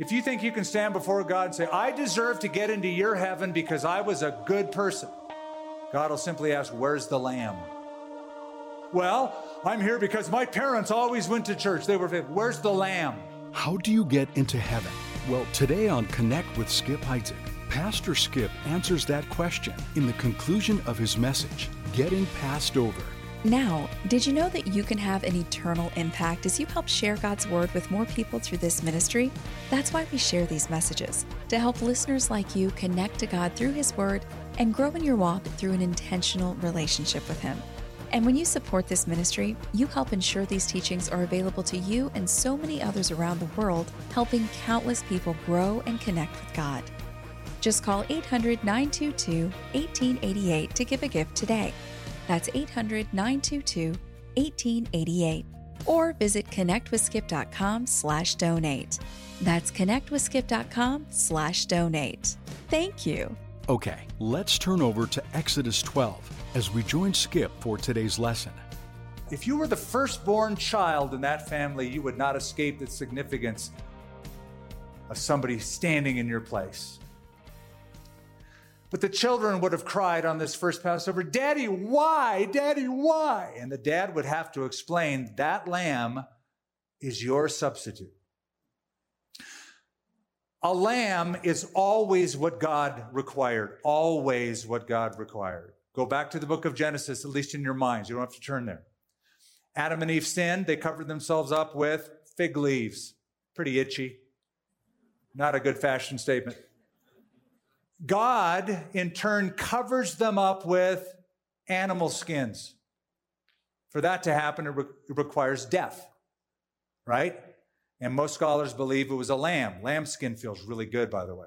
If you think you can stand before God and say, I deserve to get into your heaven because I was a good person, God will simply ask, where's the lamb? Well, I'm here because my parents always went to church. They were, where's the lamb? How do you get into heaven? Well, today on Connect with Skip Heitzig, Pastor Skip answers that question in the conclusion of his message, Getting Passed Over. Now, did you know that you can have an eternal impact as you help share God's Word with more people through this ministry? That's why we share these messages, to help listeners like you connect to God through His Word and grow in your walk through an intentional relationship with Him. And when you support this ministry, you help ensure these teachings are available to you and so many others around the world, helping countless people grow and connect with God. Just call 800-922-1888 to give a gift today. That's 800-922-1888. Or visit connectwithskip.com/donate. That's connectwithskip.com/donate. Thank you. Okay, let's turn over to Exodus 12 as we join Skip for today's lesson. If you were the firstborn child in that family, you would not escape the significance of somebody standing in your place. But the children would have cried on this first Passover, Daddy, why? Daddy, why? And the dad would have to explain, that lamb is your substitute. A lamb is always what God required, always what God required. Go back to the book of Genesis, at least in your minds. You don't have to turn there. Adam and Eve sinned. They covered themselves up with fig leaves. Pretty itchy. Not a good fashion statement. God, in turn, covers them up with animal skins. For that to happen, it requires death, right? And most scholars believe it was a lamb. Lamb skin feels really good, by the way.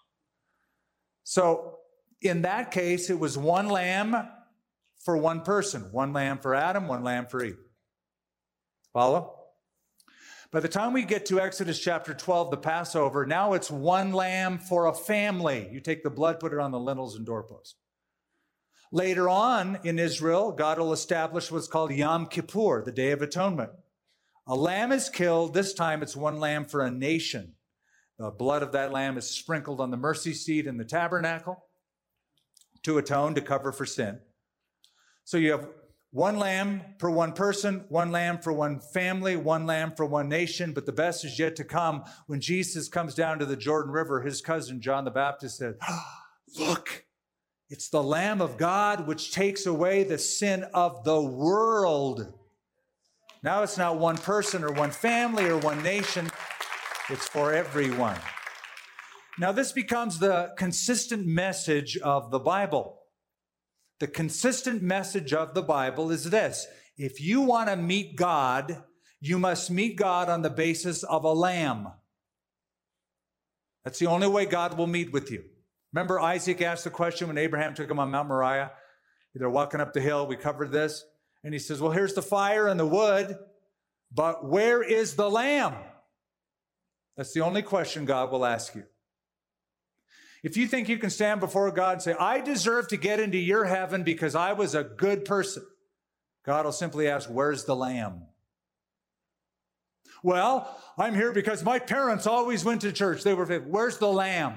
So in that case, it was one lamb for one person. One lamb for Adam, one lamb for Eve. Follow? By the time we get to Exodus chapter 12, the Passover, now it's one lamb for a family. You take the blood, put it on the lintels and doorposts. Later on in Israel, God will establish what's called Yom Kippur, the Day of Atonement. A lamb is killed. This time it's one lamb for a nation. The blood of that lamb is sprinkled on the mercy seat in the tabernacle to atone, to cover for sin. So you have one lamb for one person, one lamb for one family, one lamb for one nation. But the best is yet to come. When Jesus comes down to the Jordan River, his cousin John the Baptist said, look, it's the Lamb of God which takes away the sin of the world. Now it's not one person or one family or one nation. It's for everyone. Now this becomes the consistent message of the Bible. The consistent message of the Bible is this: if you want to meet God, you must meet God on the basis of a lamb. That's the only way God will meet with you. Remember Isaac asked the question when Abraham took him on Mount Moriah? They're walking up the hill. We covered this. And he says, well, here's the fire and the wood, but where is the lamb? That's the only question God will ask you. If you think you can stand before God and say, I deserve to get into your heaven because I was a good person, God will simply ask, where's the lamb? Well, I'm here because my parents always went to church. They were, where's the lamb?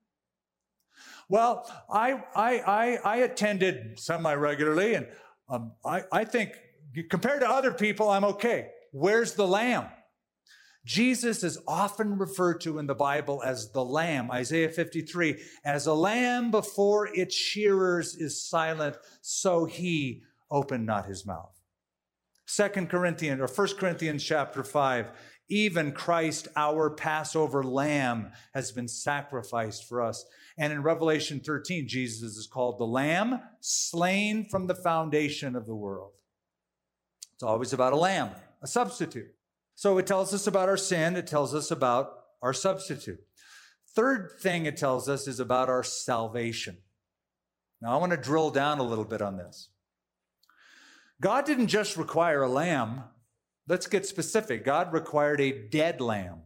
Well, I attended semi-regularly, and I think compared to other people, I'm okay. Where's the lamb? Jesus is often referred to in the Bible as the Lamb. Isaiah 53, as a lamb before its shearers is silent, so he opened not his mouth. 1 Corinthians chapter 5, even Christ, our Passover lamb, has been sacrificed for us. And in Revelation 13, Jesus is called the Lamb slain from the foundation of the world. It's always about a lamb, a substitute. So it tells us about our sin. It tells us about our substitute. Third thing it tells us is about our salvation. Now, I want to drill down a little bit on this. God didn't just require a lamb. Let's get specific. God required a dead lamb.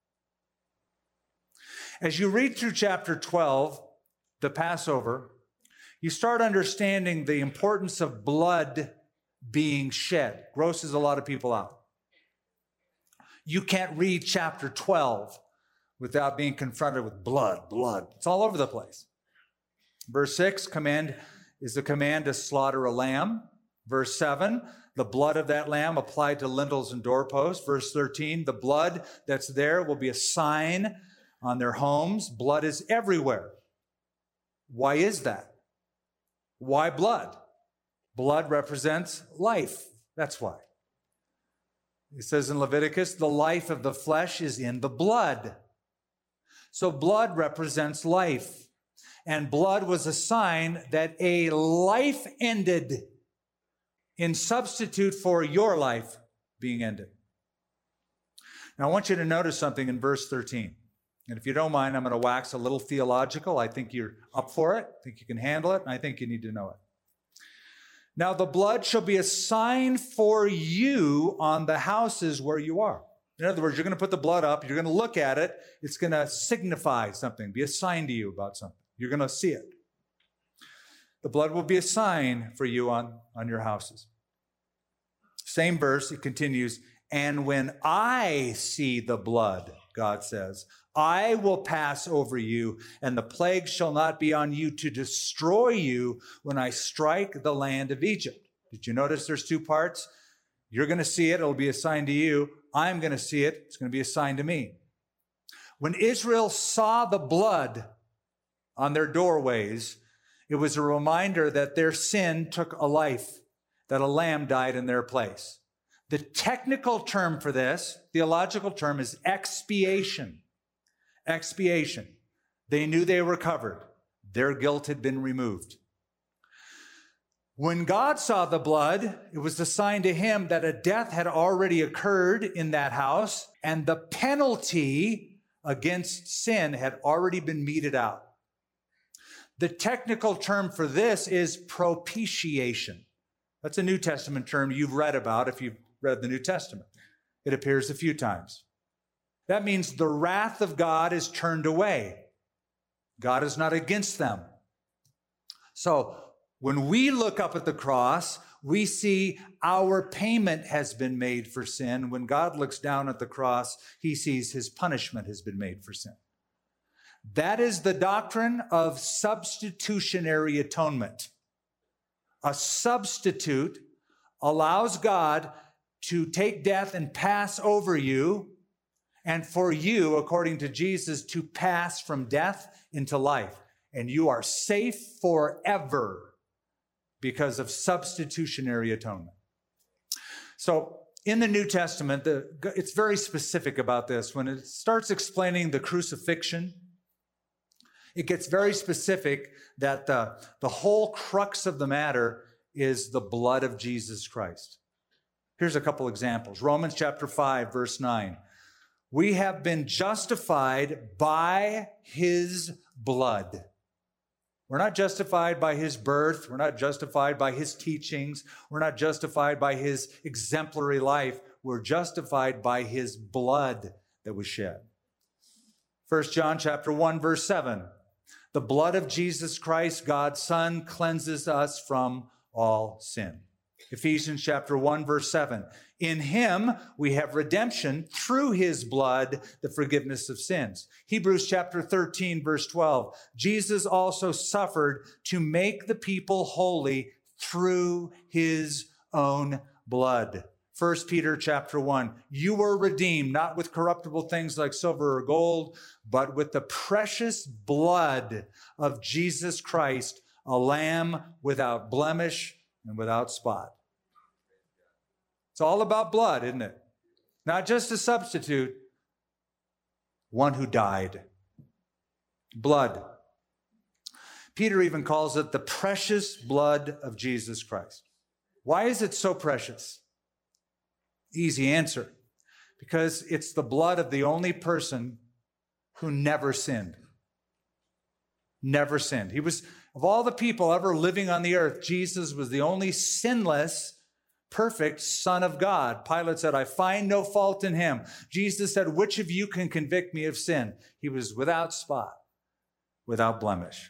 As you read through chapter 12, the Passover, you start understanding the importance of blood being shed. Grosses a lot of people out. You can't read chapter 12 without being confronted with blood. It's all over the place. Verse 6, is the command to slaughter a lamb. Verse 7, the blood of that lamb applied to lintels and doorposts. Verse 13, the blood that's there will be a sign on their homes. Blood is everywhere. Why is that? Why blood? Blood represents life. That's why. It says in Leviticus, the life of the flesh is in the blood. So blood represents life. And blood was a sign that a life ended in substitute for your life being ended. Now, I want you to notice something in verse 13. And if you don't mind, I'm going to wax a little theological. I think you're up for it. I think you can handle it. And I think you need to know it. Now, the blood shall be a sign for you on the houses where you are. In other words, you're going to put the blood up. You're going to look at it. It's going to signify something, be a sign to you about something. You're going to see it. The blood will be a sign for you on your houses. Same verse, it continues, and when I see the blood, God says, I will pass over you, and the plague shall not be on you to destroy you when I strike the land of Egypt. Did you notice there's two parts? You're going to see it. It'll be a sign to you. I'm going to see it. It's going to be a sign to me. When Israel saw the blood on their doorways, it was a reminder that their sin took a life, that a lamb died in their place. The technical term for this, theological term, is expiation. Expiation. They knew they were covered. Their guilt had been removed. When God saw the blood, it was a sign to him that a death had already occurred in that house, and the penalty against sin had already been meted out. The technical term for this is propitiation. That's a New Testament term you've read about if you've read the New Testament. It appears a few times. That means the wrath of God is turned away. God is not against them. So when we look up at the cross, we see our payment has been made for sin. When God looks down at the cross, he sees his punishment has been made for sin. That is the doctrine of substitutionary atonement. A substitute allows God to take death and pass over you, and for you, according to Jesus, to pass from death into life. And you are safe forever because of substitutionary atonement. So in the New Testament, it's very specific about this. When it starts explaining the crucifixion, it gets very specific that the whole crux of the matter is the blood of Jesus Christ. Here's a couple examples. Romans chapter 5, verse 9. We have been justified by his blood. We're not justified by his birth. We're not justified by his teachings. We're not justified by his exemplary life. We're justified by his blood that was shed. 1 John chapter 1, verse 7. The blood of Jesus Christ, God's Son, cleanses us from all sin. Ephesians chapter 1, verse 7. In him we have redemption through his blood, the forgiveness of sins. Hebrews chapter 13, verse 12. Jesus also suffered to make the people holy through his own blood. 1 Peter chapter 1, you were redeemed, not with corruptible things like silver or gold, but with the precious blood of Jesus Christ, a lamb without blemish and without spot. It's all about blood, isn't it? Not just a substitute, one who died. Blood. Peter even calls it the precious blood of Jesus Christ. Why is it so precious? Easy answer. Because it's the blood of the only person who never sinned. Never sinned. He was, of all the people ever living on the earth, Jesus was the only sinless, perfect Son of God. Pilate said, I find no fault in him. Jesus said, which of you can convict me of sin? He was without spot, without blemish.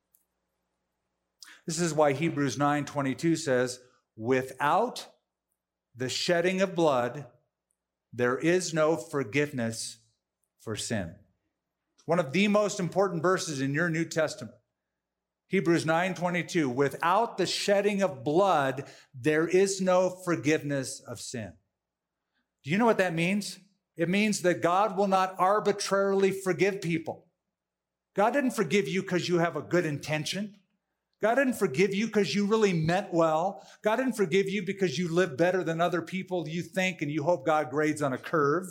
This is why Hebrews 9:22 says, without the shedding of blood, there is no forgiveness for sin. One of the most important verses in your New Testament. Hebrews 9:22, without the shedding of blood, there is no forgiveness of sin. Do you know what that means? It means that God will not arbitrarily forgive people. God didn't forgive you because you have a good intention. God didn't forgive you because you really meant well. God didn't forgive you because you live better than other people you think and you hope God grades on a curve.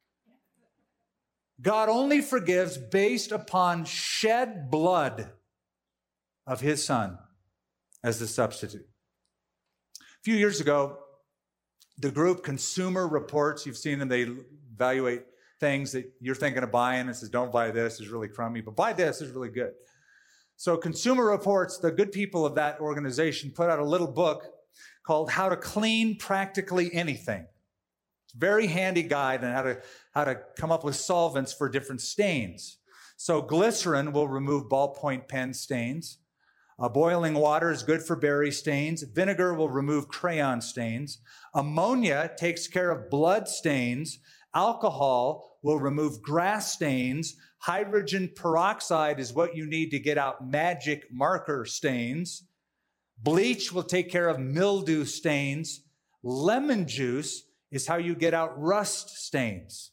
God only forgives based upon shed blood of his son as the substitute. A few years ago, the group Consumer Reports, you've seen them, they evaluate things that you're thinking of buying and says, don't buy this, it's really crummy, but buy this, it's really good. So Consumer Reports, the good people of that organization, put out a little book called How to Clean Practically Anything. It's a very handy guide on how to come up with solvents for different stains. So glycerin will remove ballpoint pen stains. Boiling water is good for berry stains. Vinegar will remove crayon stains. Ammonia takes care of blood stains. Alcohol will remove grass stains. Hydrogen peroxide is what you need to get out magic marker stains. Bleach will take care of mildew stains. Lemon juice is how you get out rust stains.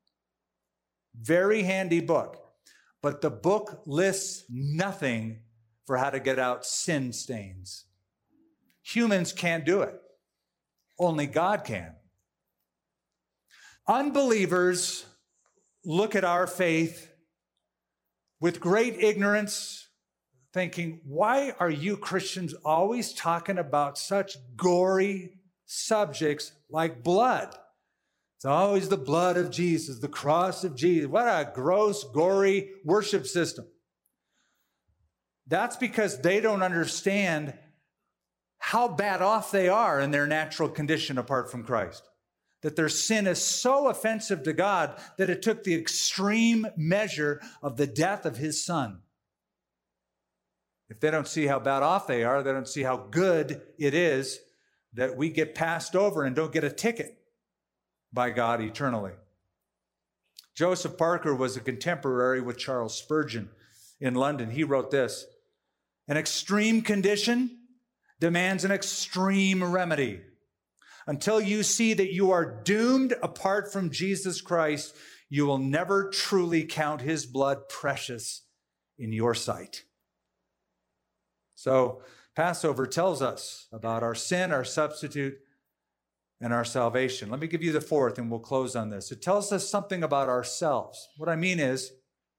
Very handy book. But the book lists nothing for how to get out sin stains. Humans can't do it. Only God can. Unbelievers look at our faith with great ignorance, thinking, why are you Christians always talking about such gory subjects like blood? It's always the blood of Jesus, the cross of Jesus. What a gross, gory worship system. That's because they don't understand how bad off they are in their natural condition apart from Christ. That their sin is so offensive to God that it took the extreme measure of the death of his son. If they don't see how bad off they are, they don't see how good it is that we get passed over and don't get a ticket by God eternally. Joseph Parker was a contemporary with Charles Spurgeon in London. He wrote this: an extreme condition demands an extreme remedy. Until you see that you are doomed apart from Jesus Christ, you will never truly count his blood precious in your sight. So Passover tells us about our sin, our substitute, and our salvation. Let me give you the fourth, and we'll close on this. It tells us something about ourselves. What I mean is,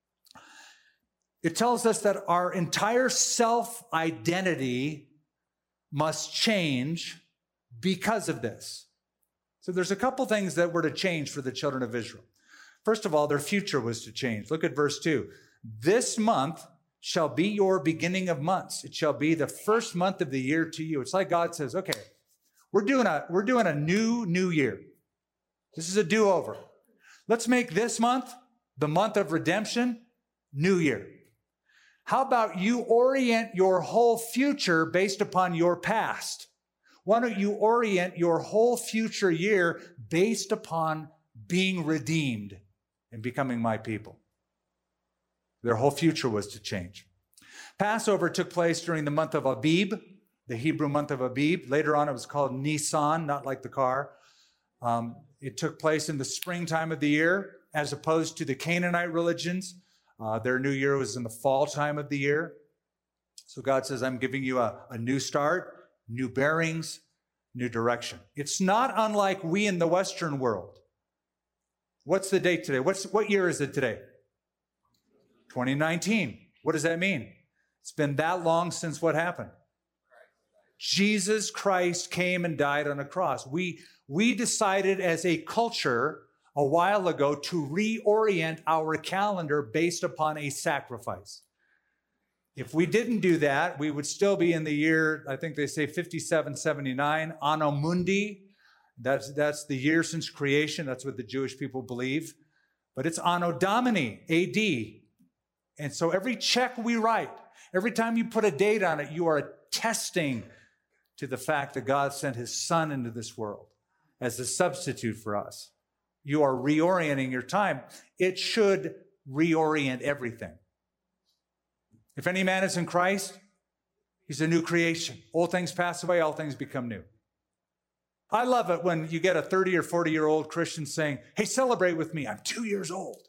it tells us that our entire self-identity must change because of this. So there's a couple things that were to change for the children of Israel. First of all, their future was to change. Look at verse 2. This month shall be your beginning of months. It shall be the first month of the year to you. It's like God says, okay, we're doing a new year. This is a do-over. Let's make this month the month of redemption, new year. How about you orient your whole future based upon your past? Why don't you orient your whole future year based upon being redeemed and becoming my people? Their whole future was to change. Passover took place during the month of Abib, the Hebrew month of Abib. Later on, it was called Nisan, not like the car. It took place in the springtime of the year, as opposed to the Canaanite religions. Their new year was in the fall time of the year. So God says, I'm giving you a new start, new bearings, new direction. It's not unlike we in the Western world. What's the date today? What year is it today? 2019. What does that mean? It's been that long since what happened? Jesus Christ came and died on a cross. We decided as a culture a while ago to reorient our calendar based upon a sacrifice. If we didn't do that, we would still be in the year, I think they say 5779, Anno Mundi. That's the year since creation. That's what the Jewish people believe. But it's Anno Domini, AD. And so every check we write, every time you put a date on it, you are attesting to the fact that God sent his son into this world as a substitute for us. You are reorienting your time. It should reorient everything. If any man is in Christ, he's a new creation. Old things pass away, all things become new. I love it when you get a 30 or 40-year-old Christian saying, hey, celebrate with me. I'm 2 years old.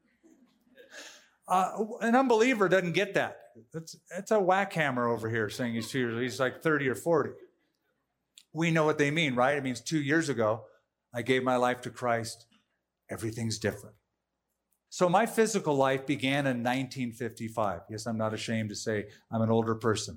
An unbeliever doesn't get that. It's a whack hammer over here saying he's 2 years old. He's like 30 or 40. We know what they mean, right? It means 2 years ago, I gave my life to Christ. Everything's different. So my physical life began in 1955. Yes, I'm not ashamed to say I'm an older person.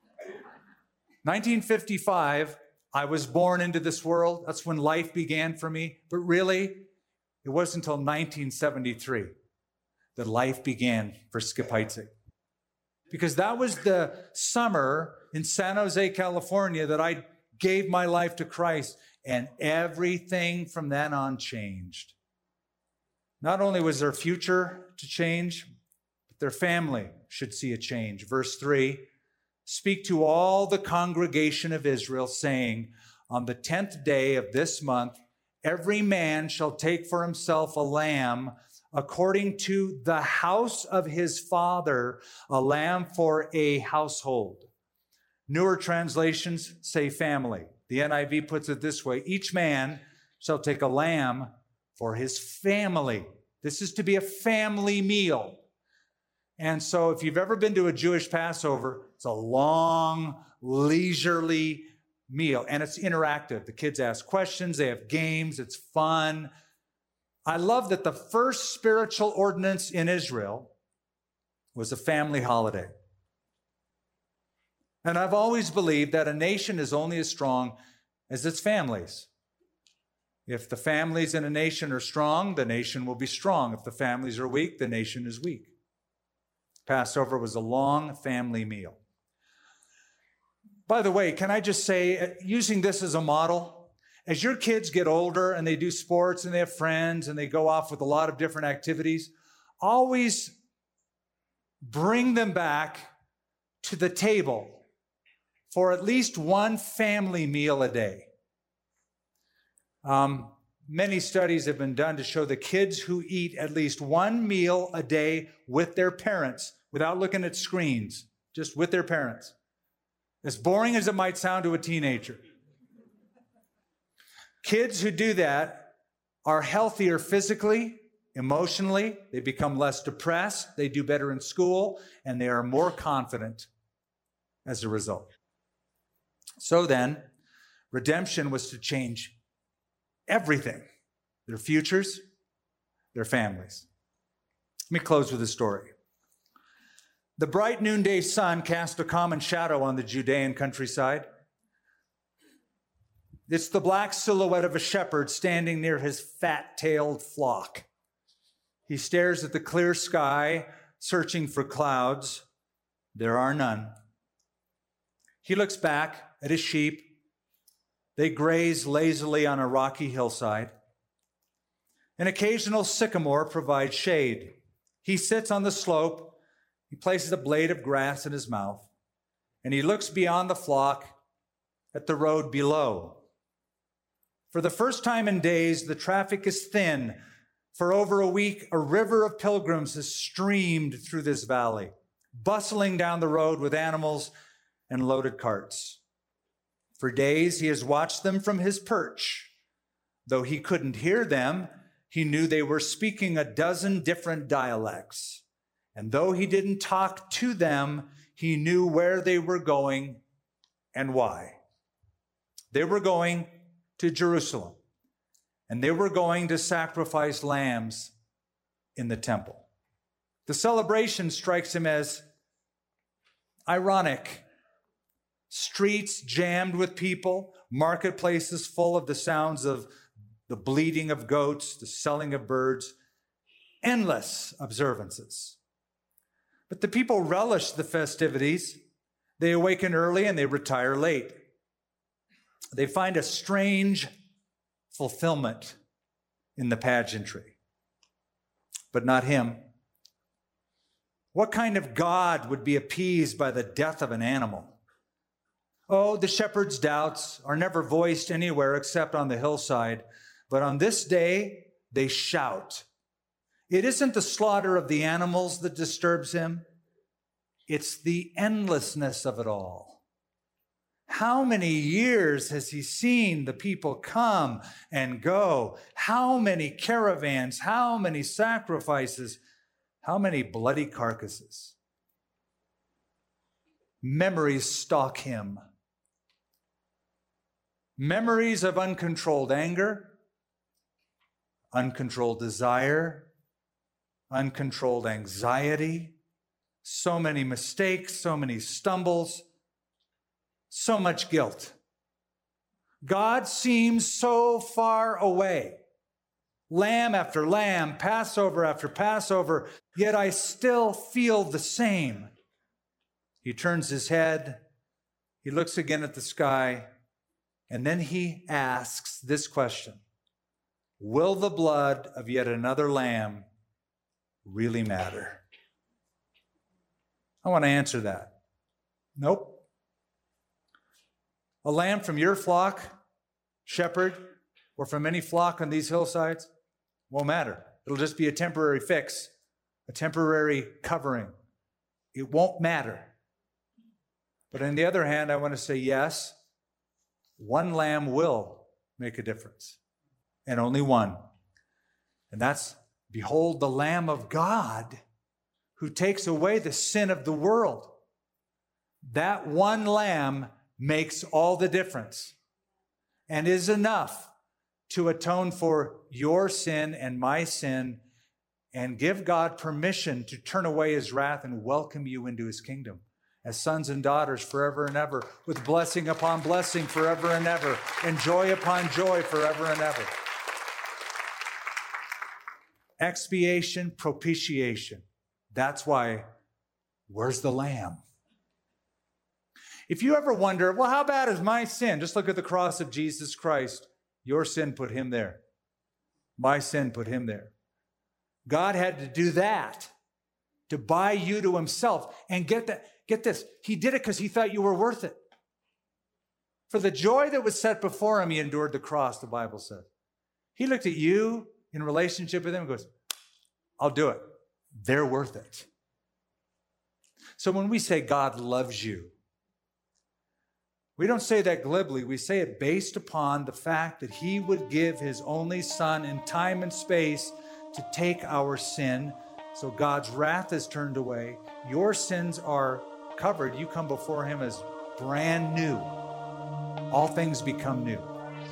1955, I was born into this world. That's when life began for me. But really, it wasn't until 1973 that life began for Skip Heitzig. Because that was the summer in San Jose, California, that I gave my life to Christ, and everything from then on changed. Not only was their future to change, but their family should see a change. Verse 3, speak to all the congregation of Israel, saying, on the 10th day of this month, every man shall take for himself a lamb according to the house of his father, a lamb for a household. Newer translations say family. The NIV puts it this way, each man shall take a lamb for his family. This is to be a family meal. And so if you've ever been to a Jewish Passover, it's a long, leisurely meal, and it's interactive. The kids ask questions, they have games, it's fun. I love that the first spiritual ordinance in Israel was a family holiday. And I've always believed that a nation is only as strong as its families. If the families in a nation are strong, the nation will be strong. If the families are weak, the nation is weak. Passover was a long family meal. By the way, can I just say, using this as a model, as your kids get older and they do sports and they have friends and they go off with a lot of different activities, always bring them back to the table for at least one family meal a day. Many studies have been done to show the kids who eat at least one meal a day with their parents, without looking at screens, just with their parents. As boring as it might sound to a teenager. Kids who do that are healthier physically, emotionally, they become less depressed, they do better in school, and they are more confident as a result. So then, redemption was to change everything, their futures, their families. Let me close with a story. The bright noonday sun cast a common shadow on the Judean countryside. It's the black silhouette of a shepherd standing near his fat-tailed flock. He stares at the clear sky, searching for clouds. There are none. He looks back at his sheep. They graze lazily on a rocky hillside. An occasional sycamore provides shade. He sits on the slope. He places a blade of grass in his mouth, and he looks beyond the flock at the road below. For the first time in days, the traffic is thin. For over a week, a river of pilgrims has streamed through this valley, bustling down the road with animals and loaded carts. For days, he has watched them from his perch. Though he couldn't hear them, he knew they were speaking a dozen different dialects. And though he didn't talk to them, he knew where they were going and why. They were going to Jerusalem, and they were going to sacrifice lambs in the temple. The celebration strikes him as ironic. Streets jammed with people, marketplaces full of the sounds of the bleating of goats, the selling of birds, endless observances. But the people relish the festivities. They awaken early and they retire late. They find a strange fulfillment in the pageantry, but not him. What kind of God would be appeased by the death of an animal? Oh, the shepherd's doubts are never voiced anywhere except on the hillside, but on this day they shout. It isn't the slaughter of the animals that disturbs him. It's the endlessness of it all. How many years has he seen the people come and go? How many caravans? How many sacrifices? How many bloody carcasses? Memories stalk him. Memories of uncontrolled anger, uncontrolled desire, uncontrolled anxiety, so many mistakes, so many stumbles, so much guilt. God seems so far away. Lamb after lamb, Passover after Passover, yet I still feel the same. He turns his head, he looks again at the sky, and then he asks this question: will the blood of yet another lamb really matter? I want to answer that. Nope. A lamb from your flock, shepherd, or from any flock on these hillsides won't matter. It'll just be a temporary fix, a temporary covering. It won't matter. But on the other hand, I want to say yes, one lamb will make a difference, and only one. And that's, behold, the Lamb of God who takes away the sin of the world. That one lamb makes all the difference and is enough to atone for your sin and my sin and give God permission to turn away his wrath and welcome you into his kingdom as sons and daughters forever and ever, with blessing upon blessing forever and ever, and joy upon joy forever and ever. Expiation, propitiation. That's why, where's the lamb? If you ever wonder, well, how bad is my sin? Just look at the cross of Jesus Christ. Your sin put him there. My sin put him there. God had to do that to buy you to himself. And get this, he did it because he thought you were worth it. For the joy that was set before him, he endured the cross, the Bible says. He looked at you in relationship with him and goes, I'll do it. They're worth it. So when we say God loves you, we don't say that glibly. We say it based upon the fact that he would give his only son in time and space to take our sin. So God's wrath is turned away. Your sins are covered. You come before him as brand new. All things become new.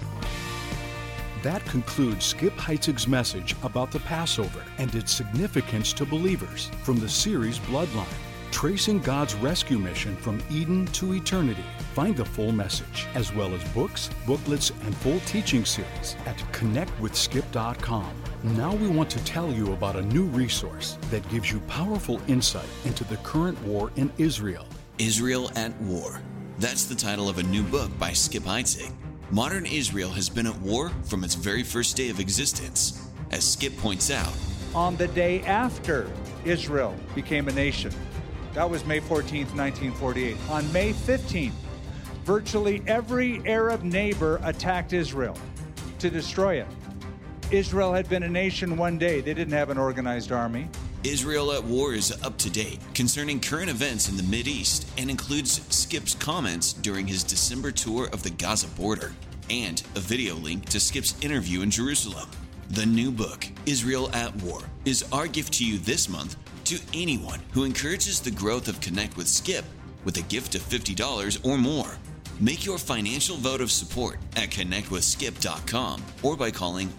That concludes Skip Heitzig's message about the Passover and its significance to believers from the series Bloodline, tracing God's rescue mission from Eden to eternity. Find the full message, as well as books, booklets, and full teaching series at connectwithskip.com. Now we want to tell you about a new resource that gives you powerful insight into the current war in Israel. Israel at War. That's the title of a new book by Skip Heitzig. Modern Israel has been at war from its very first day of existence. As Skip points out, on the day after Israel became a nation, that was May 14th, 1948. On May 15th, virtually every Arab neighbor attacked Israel to destroy it. Israel had been a nation one day. They didn't have an organized army. Israel at War is up to date concerning current events in the Mideast and includes Skip's comments during his December tour of the Gaza border and a video link to Skip's interview in Jerusalem. The new book, Israel at War, is our gift to you this month to anyone who encourages the growth of Connect with Skip with a gift of $50 or more. Make your financial vote of support at connectwithskip.com or by calling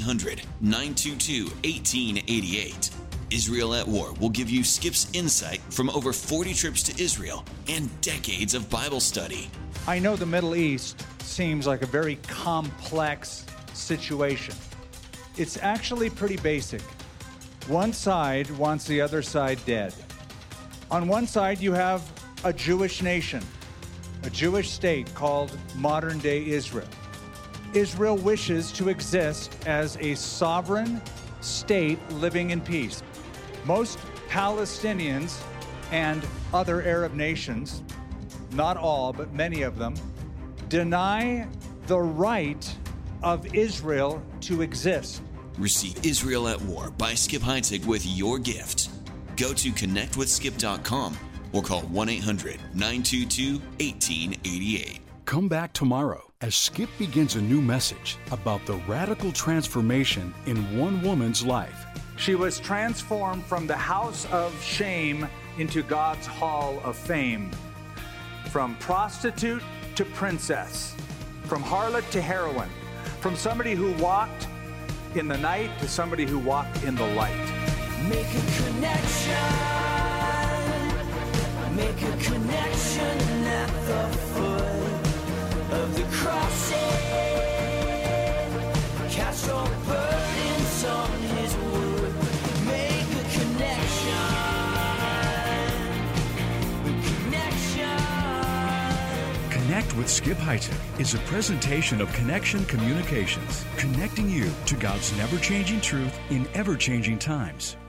1-800-922-1888. Israel at War will give you Skip's insight from over 40 trips to Israel and decades of Bible study. I know the Middle East seems like a very complex situation. It's actually pretty basic. One side wants the other side dead. On one side, you have a Jewish nation, a Jewish state called modern-day Israel. Israel wishes to exist as a sovereign state living in peace. Most Palestinians and other Arab nations, not all, but many of them, deny the right of Israel to exist. Receive Israel at War by Skip Heitzig with your gift. Go to connectwithskip.com or call 1-800-922-1888. Come back tomorrow as Skip begins a new message about the radical transformation in one woman's life. She was transformed from the house of shame into God's hall of fame. From prostitute to princess. From harlot to heroine. From somebody who walked in the night to somebody who walked in the light. Make a connection. Make a connection at the foot of the cross. Cast your burdens on his wood. Make a connection. Connect with Skip Heitzig is a presentation of Connection Communications, connecting you to God's never-changing truth in ever-changing times.